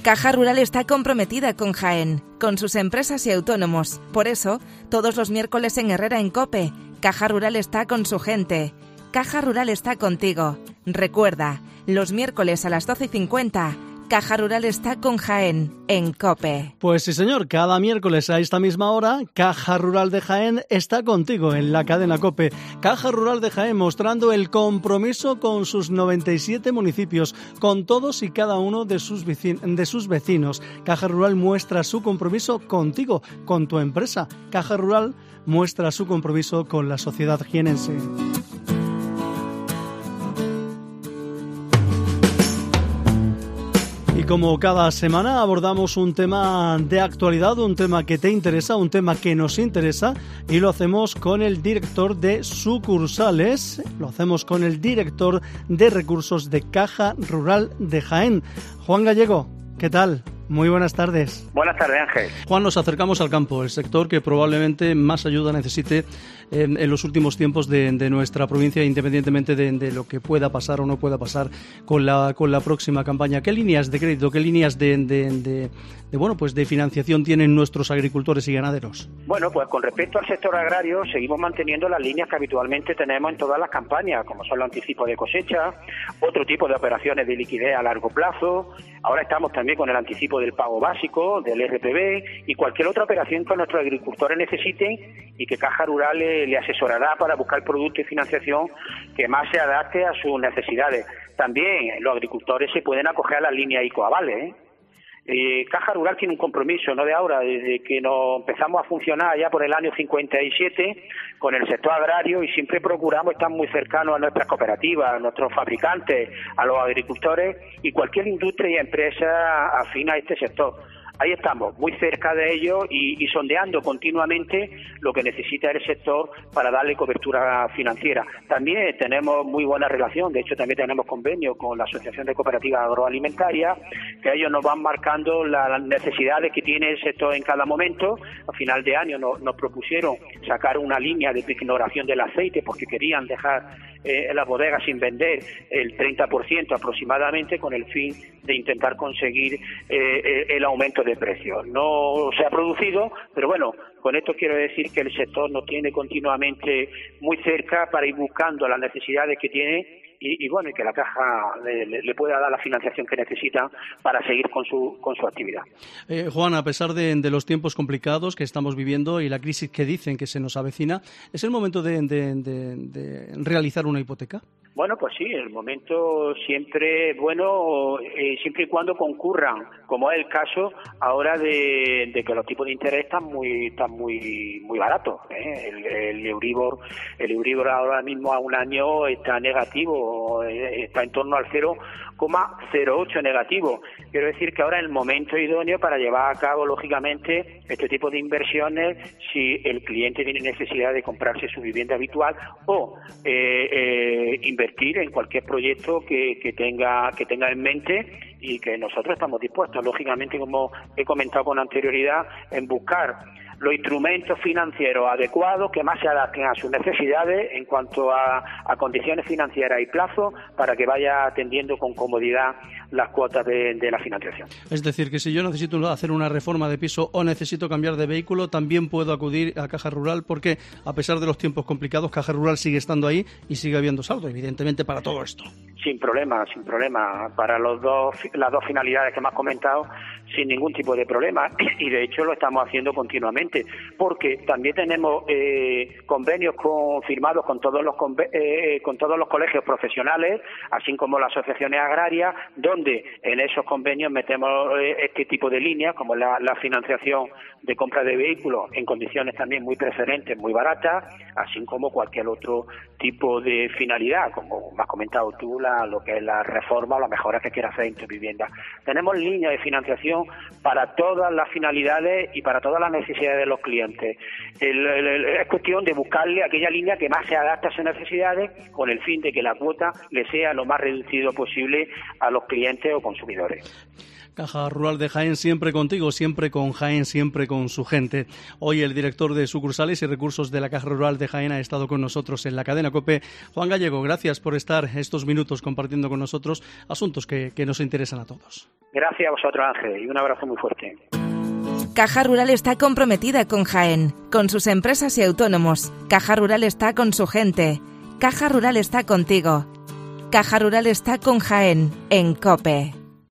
Caja Rural está comprometida con Jaén, con sus empresas y autónomos. Por eso, todos los miércoles en Herrera en COPE, Caja Rural está con su gente. Caja Rural está contigo. Recuerda, los miércoles a las 12:50, Caja Rural está con Jaén, en COPE. Pues sí, señor, cada miércoles a esta misma hora, Caja Rural de Jaén está contigo en la cadena COPE. Caja Rural de Jaén mostrando el compromiso con sus 97 municipios, con todos y cada uno de sus vecinos. Caja Rural muestra su compromiso contigo, con tu empresa. Caja Rural muestra su compromiso con la sociedad jienense. Y como cada semana abordamos un tema de actualidad, un tema que te interesa, un tema que nos interesa, y lo hacemos con el director de sucursales, lo hacemos con el director de recursos de Caja Rural de Jaén, Juan Gallego. ¿Qué tal? Muy buenas tardes. Buenas tardes, Ángel. Juan, nos acercamos al campo, el sector que probablemente más ayuda necesite en los últimos tiempos de nuestra provincia, independientemente de lo que pueda pasar o no pueda pasar con la próxima campaña. ¿Qué líneas de crédito, qué líneas de financiación tienen nuestros agricultores y ganaderos? Bueno, pues con respecto al sector agrario, seguimos manteniendo las líneas que habitualmente tenemos en todas las campañas, como son los anticipos de cosecha, otro tipo de operaciones de liquidez a largo plazo. Ahora estamos también con el anticipo del pago básico, del RPB y cualquier otra operación que nuestros agricultores necesiten y que Caja Rural le asesorará para buscar producto y financiación que más se adapte a sus necesidades. También los agricultores se pueden acoger a las líneas ICOAVALES, Caja Rural tiene un compromiso, no de ahora, desde que nos empezamos a funcionar ya por el año 57 con el sector agrario, y siempre procuramos estar muy cercanos a nuestras cooperativas, a nuestros fabricantes, a los agricultores y cualquier industria y empresa afina a este sector. Ahí estamos, muy cerca de ellos y sondeando continuamente lo que necesita el sector para darle cobertura financiera. También tenemos muy buena relación, de hecho también tenemos convenio con la Asociación de Cooperativas Agroalimentarias, que ellos nos van marcando las necesidades que tiene el sector en cada momento. A final de año nos propusieron sacar una línea de pignoración del aceite porque querían dejar las bodegas sin vender el 30% aproximadamente, con el fin de intentar conseguir el aumento de precios. No se ha producido, pero bueno, con esto quiero decir que el sector nos tiene continuamente muy cerca para ir buscando las necesidades que tiene y bueno, y que la Caja le pueda dar la financiación que necesita para seguir con su actividad. Juan, a pesar de los tiempos complicados que estamos viviendo y la crisis que dicen que se nos avecina, ¿es el momento de realizar una hipoteca? Bueno, pues sí, el momento siempre bueno, siempre y cuando concurran, como es el caso ahora de que los tipos de interés están muy baratos. El Euribor ahora mismo a un año está negativo, está en torno al 0,08 negativo. Quiero decir que ahora es el momento idóneo para llevar a cabo, lógicamente, este tipo de inversiones si el cliente tiene necesidad de comprarse su vivienda habitual o invertir en cualquier proyecto que tenga en mente, y que nosotros estamos dispuestos, lógicamente, como he comentado con anterioridad, en buscar los instrumentos financieros adecuados que más se adapten a sus necesidades en cuanto a condiciones financieras y plazo, para que vaya atendiendo con comodidad las cuotas de la financiación. Es decir, que si yo necesito hacer una reforma de piso o necesito cambiar de vehículo, también puedo acudir a Caja Rural, porque a pesar de los tiempos complicados, Caja Rural sigue estando ahí y sigue habiendo saldo, evidentemente, para todo esto. Sin problema. Para las dos finalidades que me has comentado, sin ningún tipo de problema. Y de hecho lo estamos haciendo continuamente, porque también tenemos convenios firmados con todos los colegios profesionales, así como las asociaciones agrarias, donde en esos convenios metemos este tipo de líneas, como la financiación de compra de vehículos en condiciones también muy preferentes, muy baratas, así como cualquier otro tipo de finalidad, como me has comentado tú, lo que es la reforma o las mejoras que quieras hacer en tu vivienda. Tenemos líneas de financiación para todas las finalidades y para todas las necesidades de los clientes. Es cuestión de buscarle aquella línea que más se adapte a sus necesidades, con el fin de que la cuota le sea lo más reducido posible a los clientes o consumidores. Caja Rural de Jaén siempre contigo, siempre con Jaén, siempre con su gente. Hoy el director de sucursales y recursos de la Caja Rural de Jaén ha estado con nosotros en la cadena COPE. Juan Gallego, gracias por estar estos minutos compartiendo con nosotros asuntos que nos interesan a todos. Gracias a vosotros, Ángel, y un abrazo muy fuerte. Caja Rural está comprometida con Jaén, con sus empresas y autónomos. Caja Rural está con su gente. Caja Rural está contigo. Caja Rural está con Jaén, en COPE.